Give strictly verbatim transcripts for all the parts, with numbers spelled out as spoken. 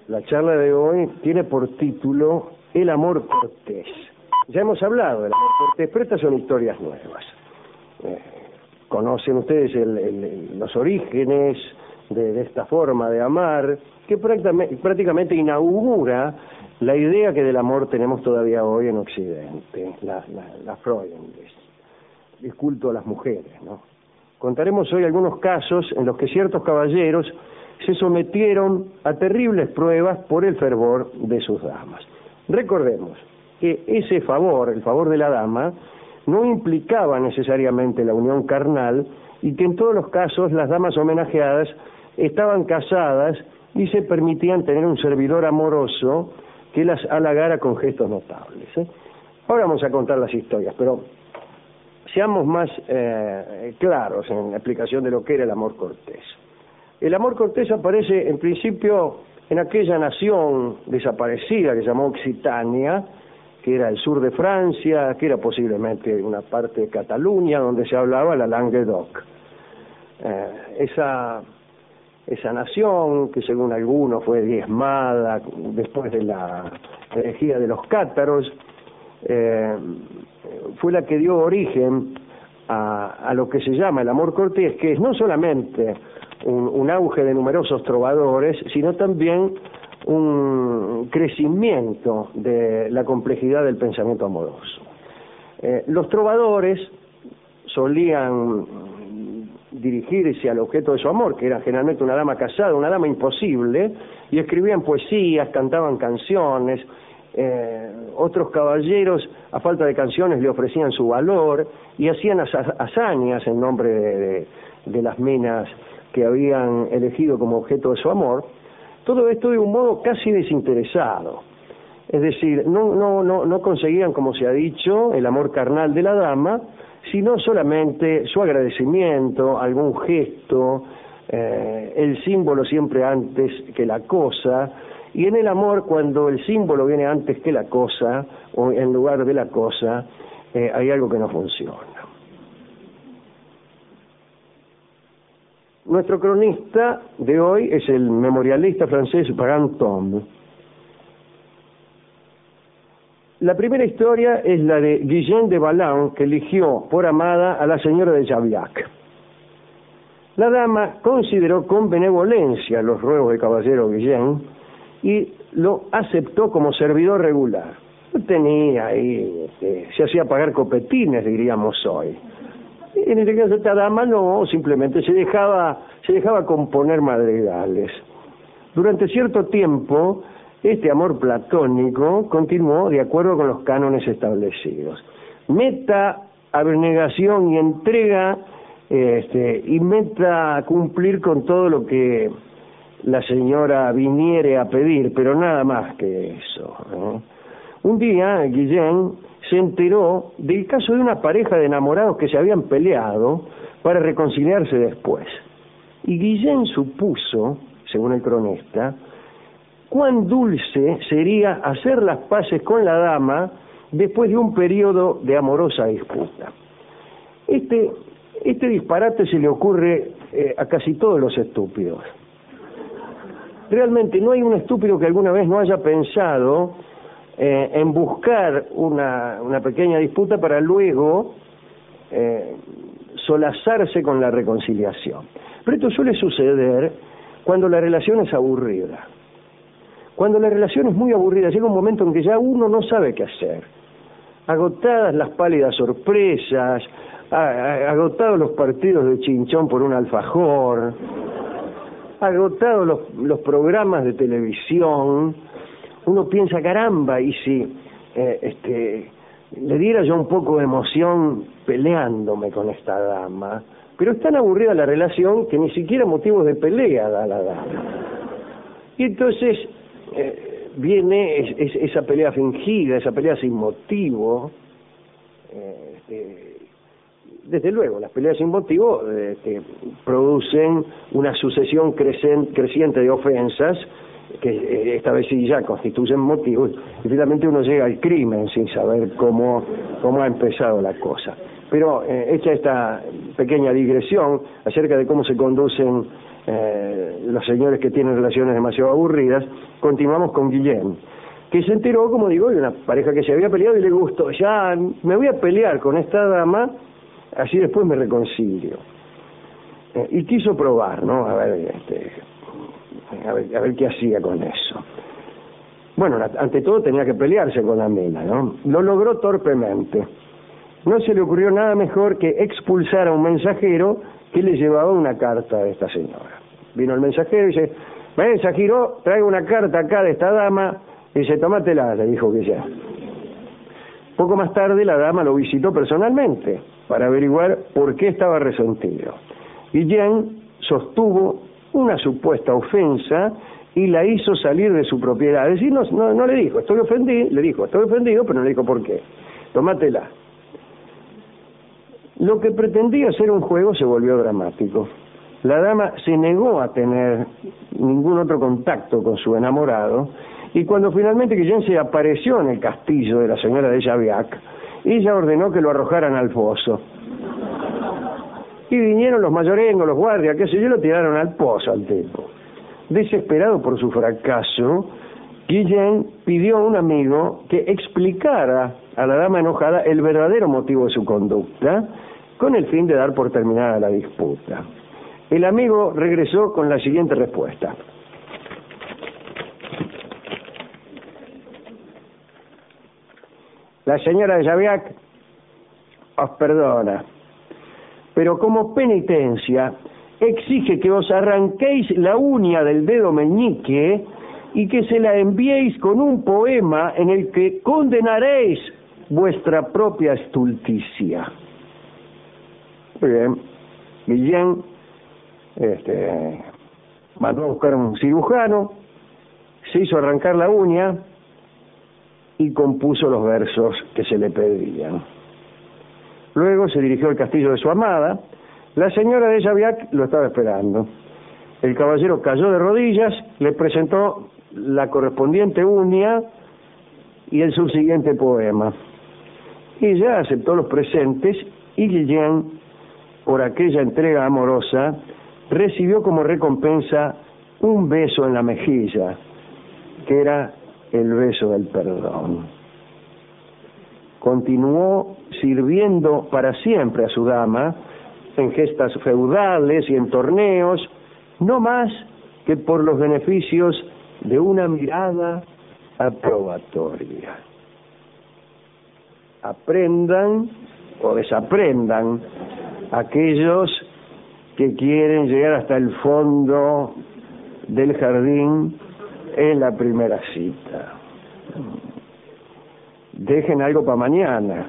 La charla de hoy tiene por título El amor cortés. Ya hemos hablado del amor cortés, pero estas son historias nuevas. Eh, conocen ustedes el, el, los orígenes de, de esta forma de amar, que prácticamente, prácticamente inaugura la idea que del amor tenemos todavía hoy en Occidente, la, la, la Freudendes, el culto a las mujeres, ¿no? Contaremos hoy algunos casos en los que ciertos caballeros se sometieron a terribles pruebas por el fervor de sus damas. Recordemos que ese favor, el favor de la dama, no implicaba necesariamente la unión carnal y que en todos los casos las damas homenajeadas estaban casadas y se permitían tener un servidor amoroso que las halagara con gestos notables, ¿eh? Ahora vamos a contar las historias, pero seamos más eh, claros en la explicación de lo que era el amor cortés. El amor cortés aparece en principio en aquella nación desaparecida que se llamó Occitania, que era el sur de Francia, que era posiblemente una parte de Cataluña, donde se hablaba la Languedoc. Eh, esa, esa nación, que según algunos fue diezmada después de la herejía de los cátaros, eh, fue la que dio origen a, a lo que se llama el amor cortés, que es no solamente un, un auge de numerosos trovadores, sino también un crecimiento de la complejidad del pensamiento amoroso. Eh, los trovadores solían dirigirse al objeto de su amor, que era generalmente una dama casada, una dama imposible, y escribían poesías, cantaban canciones. Eh, otros caballeros, a falta de canciones, le ofrecían su valor y hacían hazañas en nombre de, de, de las minas que habían elegido como objeto de su amor. Todo esto de un modo casi desinteresado, es decir, no, no, no, no conseguían, como se ha dicho, el amor carnal de la dama, sino solamente su agradecimiento, algún gesto, eh, el símbolo siempre antes que la cosa. Y en el amor, cuando el símbolo viene antes que la cosa, o en lugar de la cosa, eh, hay algo que no funciona. Nuestro cronista de hoy es el memorialista francés Brantôme. La primera historia es la de Guillén de Valin, que eligió por amada a la señora de Javiac. La dama consideró con benevolencia los ruegos del caballero Guillén y lo aceptó como servidor regular. No tenía ahí, eh, se hacía pagar copetines, diríamos hoy. En este caso esta dama no, simplemente se dejaba, se dejaba componer madrigales. Durante cierto tiempo, este amor platónico continuó de acuerdo con los cánones establecidos. Meta, abnegación y entrega, este, y meta cumplir con todo lo que la señora viniere a pedir, pero nada más que eso, ¿eh? Un día, Guillén se enteró del caso de una pareja de enamorados que se habían peleado para reconciliarse después. Y Guillén supuso, según el cronista, cuán dulce sería hacer las paces con la dama después de un periodo de amorosa disputa. Este, este disparate se le ocurre eh, a casi todos los estúpidos. Realmente no hay un estúpido que alguna vez no haya pensado eh, en buscar una, una pequeña disputa para luego eh, solazarse con la reconciliación. Pero esto suele suceder cuando la relación es aburrida. Cuando la relación es muy aburrida, llega un momento en que ya uno no sabe qué hacer. Agotadas las pálidas sorpresas, agotados los partidos de chinchón por un alfajor, agotados los, los programas de televisión, uno piensa, caramba, y si eh, este, le diera yo un poco de emoción peleándome con esta dama, pero es tan aburrida la relación que ni siquiera motivos de pelea da la dama. Y entonces eh, viene es, es, esa pelea fingida, esa pelea sin motivo. Eh, este, desde luego, las peleas sin motivo eh, que producen una sucesión crecen, creciente de ofensas que eh, esta vez sí ya constituyen motivos, y finalmente uno llega al crimen sin saber cómo, cómo ha empezado la cosa. Pero eh, hecha esta pequeña digresión acerca de cómo se conducen eh, los señores que tienen relaciones demasiado aburridas, continuamos con Guillén, que se enteró, como digo, de una pareja que se había peleado y le gustó. Ya me voy a pelear con esta dama, así después me reconcilio. Eh, y quiso probar, ¿no? A ver, este, a ver, a ver qué hacía con eso. Bueno, ante todo tenía que pelearse con la mina, ¿no? Lo logró torpemente. No se le ocurrió nada mejor que expulsar a un mensajero que le llevaba una carta de esta señora. Vino el mensajero y dice: mensajero, traigo una carta acá de esta dama. Y dice: tómatela, le dijo que ya. Poco más tarde la dama lo visitó personalmente para averiguar por qué estaba resentido. Guillén sostuvo una supuesta ofensa y la hizo salir de su propiedad. Es decir, no, no, no le dijo, estoy ofendido, le dijo, estoy ofendido, pero no le dijo por qué. Tómatela. Lo que pretendía ser un juego se volvió dramático. La dama se negó a tener ningún otro contacto con su enamorado, y cuando finalmente Guillén se apareció en el castillo de la señora de Javiac, ella ordenó que lo arrojaran al foso. Y vinieron los mayorengos, los guardias, qué sé yo, lo tiraron al pozo al tipo. Desesperado por su fracaso, Guillén pidió a un amigo que explicara a la dama enojada el verdadero motivo de su conducta, con el fin de dar por terminada la disputa. El amigo regresó con la siguiente respuesta: la señora de Javiac os perdona, pero como penitencia exige que os arranquéis la uña del dedo meñique y que se la enviéis con un poema en el que condenaréis vuestra propia estulticia. Muy bien. Guillén este, mandó a buscar un cirujano, se hizo arrancar la uña y compuso los versos que se le pedían. Luego se dirigió al castillo de su amada. La señora de Javiac lo estaba esperando. El caballero cayó de rodillas, le presentó la correspondiente uña y el subsiguiente poema. Ella aceptó los presentes y Guillén, por aquella entrega amorosa, recibió como recompensa un beso en la mejilla, que era el beso del perdón. Continuó sirviendo para siempre a su dama en gestas feudales y en torneos, no más que por los beneficios de una mirada aprobatoria. Aprendan o desaprendan aquellos que quieren llegar hasta el fondo del jardín en la primera cita. Dejen algo para mañana.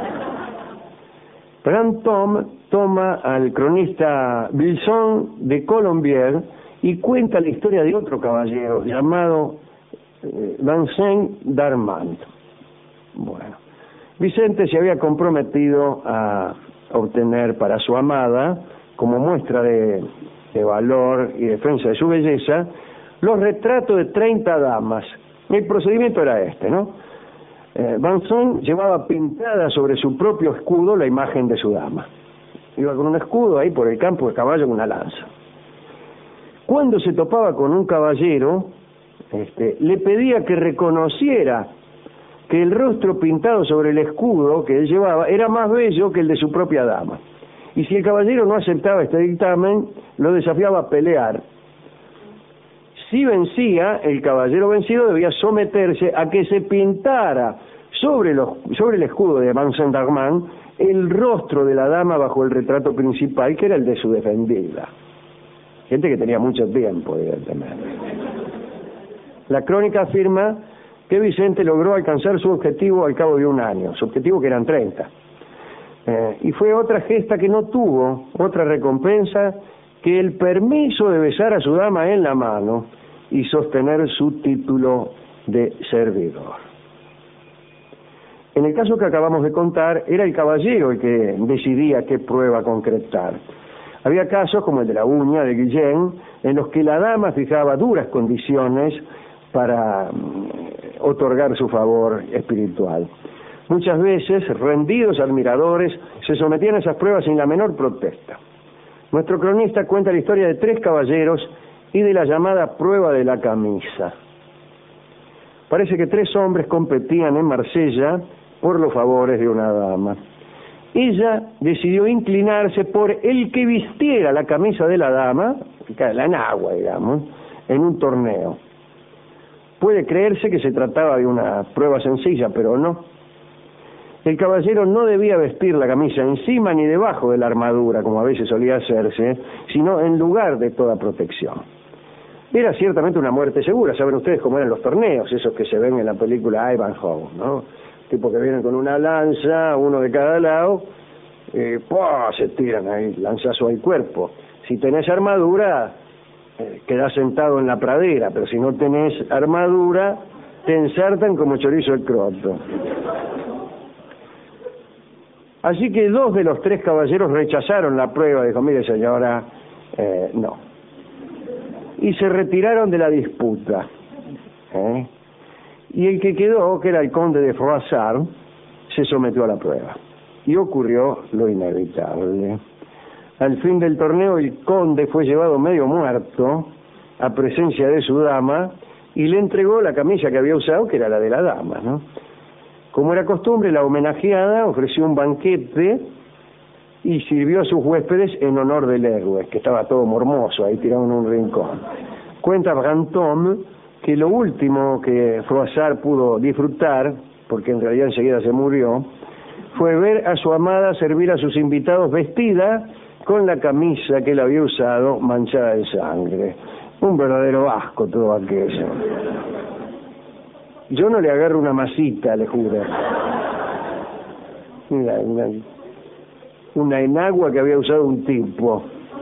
Brantôme toma al cronista Bilson de Colombier y cuenta la historia de otro caballero llamado eh, Vincent d'Armand. Bueno, Vicente se había comprometido a obtener para su amada, como muestra de, de valor y defensa de su belleza, los retratos de treinta damas. El procedimiento era este, ¿no? Eh, Vincent llevaba pintada sobre su propio escudo la imagen de su dama. Iba con un escudo ahí por el campo de caballo con una lanza. Cuando se topaba con un caballero, este, le pedía que reconociera que el rostro pintado sobre el escudo que él llevaba era más bello que el de su propia dama. Y si el caballero no aceptaba este dictamen, lo desafiaba a pelear. Si vencía, el caballero vencido debía someterse a que se pintara sobre, los, sobre el escudo de Vincent d'Armand el rostro de la dama bajo el retrato principal, que era el de su defendida. Gente que tenía mucho tiempo, evidentemente. La crónica afirma que Vicente logró alcanzar su objetivo al cabo de un año, su objetivo que eran treinta. Eh, y fue otra gesta que no tuvo, otra recompensa, que el permiso de besar a su dama en la mano y sostener su título de servidor. En el caso que acabamos de contar, era el caballero el que decidía qué prueba concretar. Había casos, como el de la uña de Guillén, en los que la dama fijaba duras condiciones para otorgar su favor espiritual. Muchas veces, rendidos admiradores, se sometían a esas pruebas sin la menor protesta. Nuestro cronista cuenta la historia de tres caballeros y de la llamada prueba de la camisa. Parece que tres hombres competían en Marsella por los favores de una dama. Ella decidió inclinarse por el que vistiera la camisa de la dama, la enagua, digamos, en un torneo. Puede creerse que se trataba de una prueba sencilla, pero no. El caballero no debía vestir la camisa encima ni debajo de la armadura, como a veces solía hacerse, sino en lugar de toda protección. Era ciertamente una muerte segura. Saben ustedes cómo eran los torneos, esos que se ven en la película Ivanhoe, ¿no? Tipo que vienen con una lanza, uno de cada lado, eh, ¡pua! Se tiran ahí, lanzazo al cuerpo. Si tenés armadura, eh, quedás sentado en la pradera, pero si no tenés armadura, te ensartan como chorizo el croto. Así que dos de los tres caballeros rechazaron la prueba, dijo, mire señora, eh, no. Y se retiraron de la disputa. ¿eh? Y el que quedó, que era el conde de Froissart, se sometió a la prueba. Y ocurrió lo inevitable. Al fin del torneo, el conde fue llevado medio muerto a presencia de su dama y le entregó la camisa que había usado, que era la de la dama, ¿no? Como era costumbre, la homenajeada ofreció un banquete y sirvió a sus huéspedes en honor del héroe, que estaba todo mormoso, ahí tirado en un rincón. Cuenta Brantôme que lo último que Froissart pudo disfrutar, porque en realidad enseguida se murió, fue ver a su amada servir a sus invitados vestida con la camisa que él había usado manchada de sangre. Un verdadero asco todo aquello. Yo no le agarro una masita, le juro. Una, una, una enagua que había usado un tipo.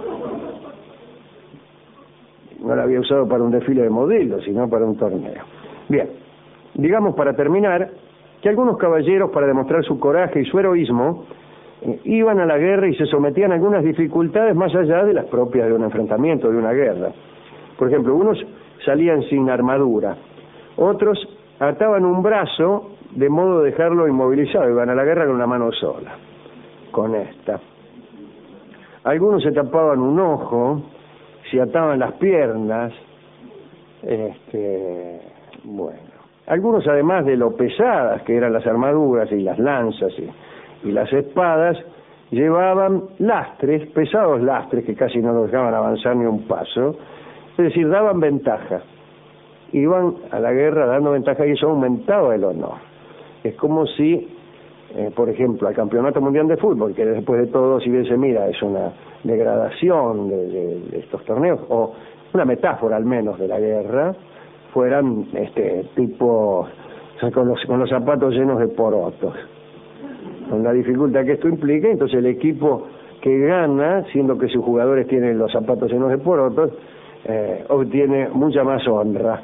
No la había usado para un desfile de modelos, sino para un torneo. Bien, digamos para terminar, que algunos caballeros, para demostrar su coraje y su heroísmo, eh, iban a la guerra y se sometían a algunas dificultades más allá de las propias de un enfrentamiento, de una guerra. Por ejemplo, unos salían sin armadura, otros ataban un brazo de modo de dejarlo inmovilizado, iban a la guerra con una mano sola, con esta. Algunos se tapaban un ojo, se ataban las piernas, este, bueno. Algunos, además de lo pesadas que eran las armaduras y las lanzas y, y las espadas, llevaban lastres, pesados lastres que casi no los dejaban avanzar ni un paso, es decir, daban ventaja. Iban a la guerra dando ventaja y eso aumentaba el honor. Es como si, eh, por ejemplo, al Campeonato Mundial de Fútbol, que después de todo, si bien se mira, es una degradación de, de, de estos torneos, o una metáfora al menos de la guerra, fueran este tipo, o sea, con los, con los zapatos llenos de porotos. Con la dificultad que esto implica, entonces el equipo que gana, siendo que sus jugadores tienen los zapatos llenos de porotos, eh, obtiene mucha más honra.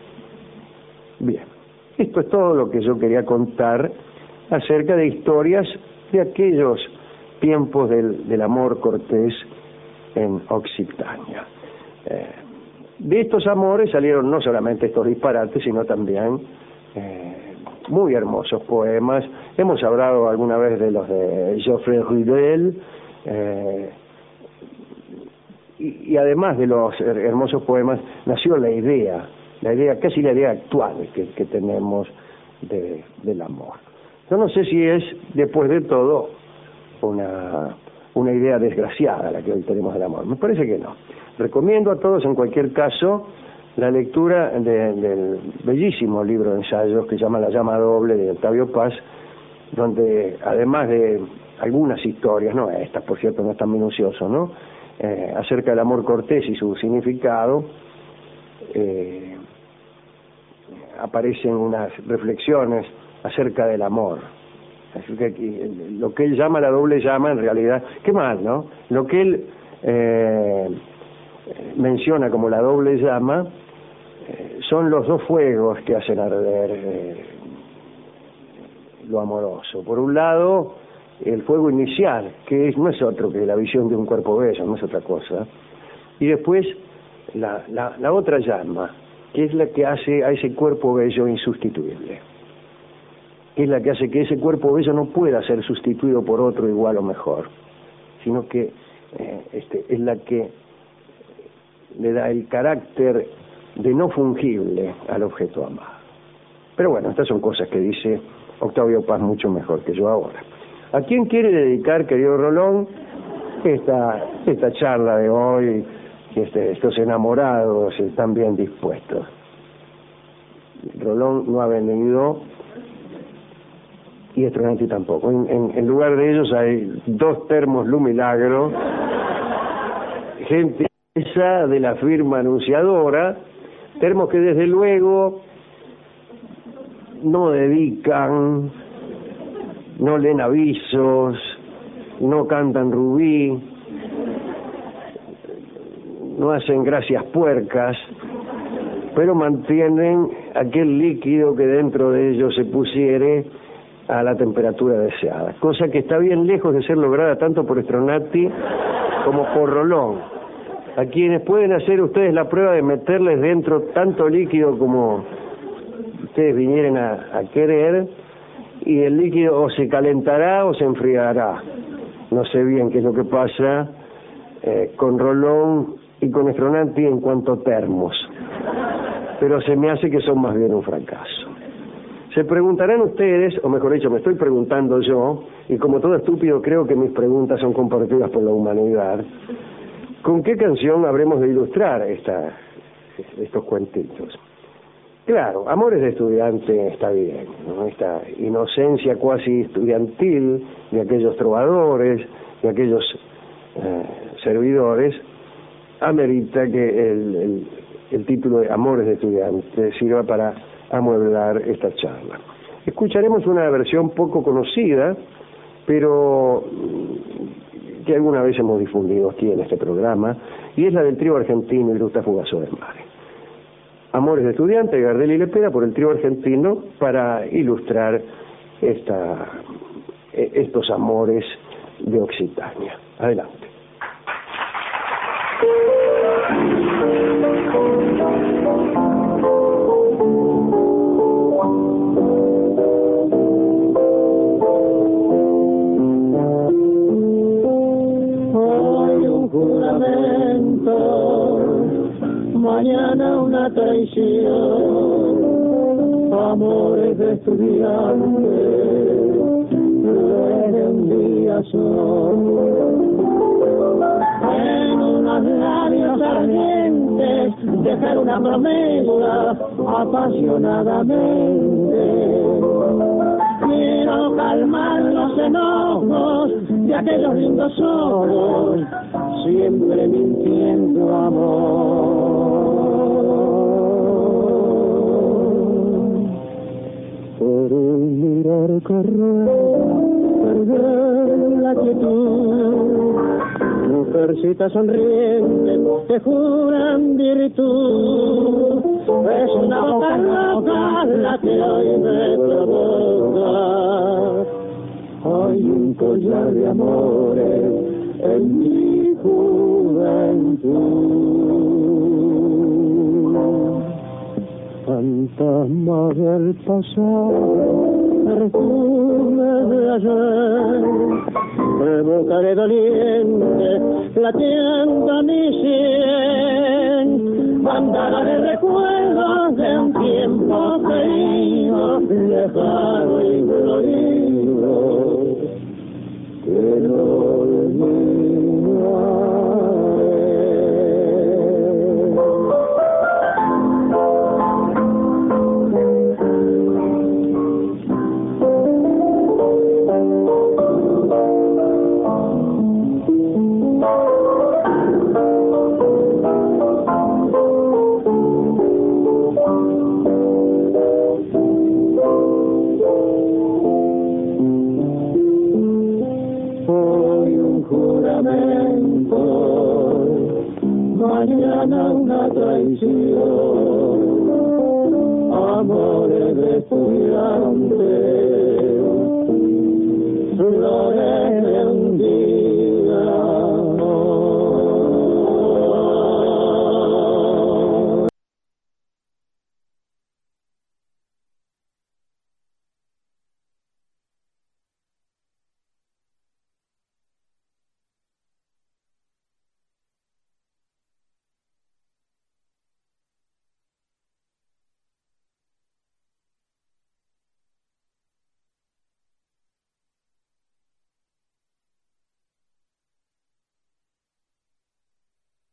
Bien, esto es todo lo que yo quería contar acerca de historias de aquellos tiempos del, del amor cortés en Occitania. Eh, de estos amores salieron no solamente estos disparates, sino también eh, muy hermosos poemas. Hemos hablado alguna vez de los de Geoffrey Rudel, eh, y, y además de los hermosos poemas, nació la idea, la idea, casi la idea actual que, que tenemos de, del amor. Yo no sé si es, después de todo, una, una idea desgraciada la que hoy tenemos del amor. Me parece que no. Recomiendo a todos, en cualquier caso, la lectura de, del bellísimo libro de ensayos que se llama La llama doble, de Octavio Paz, donde, además de algunas historias, no estas, por cierto, no es tan minucioso, ¿no?, eh, acerca del amor cortés y su significado, eh, aparecen unas reflexiones acerca del amor. Así que lo que él llama la doble llama, en realidad, qué mal, ¿no? Lo que él eh, menciona como la doble llama eh, son los dos fuegos que hacen arder eh, lo amoroso. Por un lado, el fuego inicial, que es, no es otro que la visión de un cuerpo bello, no es otra cosa. Y después la, la, la otra llama, que es la que hace a ese cuerpo bello insustituible. Es la que hace que ese cuerpo bello no pueda ser sustituido por otro igual o mejor, sino que eh, este, es la que le da el carácter de no fungible al objeto amado. Pero bueno, estas son cosas que dice Octavio Paz mucho mejor que yo ahora. ¿A quién quiere dedicar, querido Rolón, esta, esta charla de hoy? Este, estos enamorados están bien dispuestos. Rolón no ha venido y Stronati tampoco. En, en, en lugar de ellos hay dos termos Lumilagro, gente esa de la firma anunciadora, termos que desde luego no dedican, no leen avisos, no cantan Rubí, no hacen gracias puercas, pero mantienen aquel líquido que dentro de ellos se pusiere a la temperatura deseada, cosa que está bien lejos de ser lograda tanto por Stronati como por Rolón, a quienes pueden hacer ustedes la prueba de meterles dentro tanto líquido como ustedes vinieran a, a querer, y el líquido o se calentará o se enfriará. No sé bien qué es lo que pasa eh, con Rolón y con Stronati en cuanto a termos, pero se me hace que son más bien un fracaso. Se preguntarán ustedes, o mejor dicho, me estoy preguntando yo, y como todo estúpido creo que mis preguntas son compartidas por la humanidad, ¿con qué canción habremos de ilustrar esta, estos cuentitos? Claro, Amores de estudiante está bien, ¿no? Esta inocencia cuasi estudiantil de aquellos trovadores, de aquellos eh, servidores, amerita que el, el, el título de Amores de estudiante sirva para amueblar esta charla. Escucharemos una versión poco conocida, pero que alguna vez hemos difundido aquí en este programa, y es la del trío argentino Ilusta Fugazores Mares. Amores de estudiante, Gardel y Lepera, por el trío argentino, para ilustrar esta, estos amores de Occitania. Adelante. Hoy un juramento, mañana una traición, amores de estudiante, de un día son. En unos labios ardientes dejar una promesa apasionadamente. Quiero calmar los enojos de aquellos lindos ojos, siempre mintiendo amor. Por un mirar correr, perder la quietud, mujercita sonriente, te juran virtud. Es una boca loca la que hoy me provoca. Hay un collar de amores en mi juventud. Fantasma del pasado, perfume de ayer, revocaré doliente, latiendo mi sien, bandada de recuerdos de un tiempo frío, lejano y glorioso, que no olvidaré. Mañana una traición, amores de estudiante, flores de un día.